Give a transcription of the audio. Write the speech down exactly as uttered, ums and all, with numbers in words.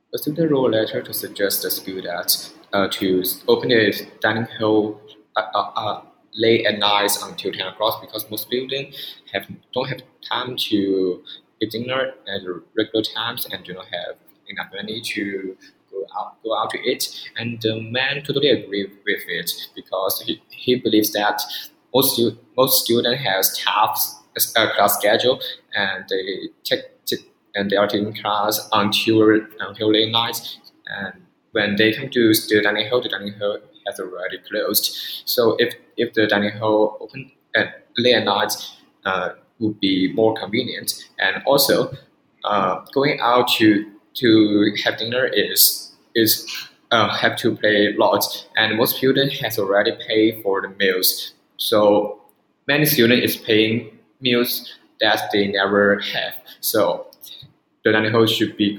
A student wrote a letter to suggest the school that uh, to open the dining hall uh, uh, uh, late at night until ten o'clock because most students have don't have time to eat dinner at regular times and do not have enough money to go out go out to eat. And the man totally agree with it because he, he believes that most stu- most students have tough uh, class schedule and they take and they are taking class until until late night. And when they come to the dining hall, the dining hall has already closed. So if if the dining hall open at late at night, uh, would be more convenient. And also, uh, going out to to have dinner is is uh, have to pay lots, and most students has already paid for the meals. So many students is paying meals that they never have. So the dining hall should be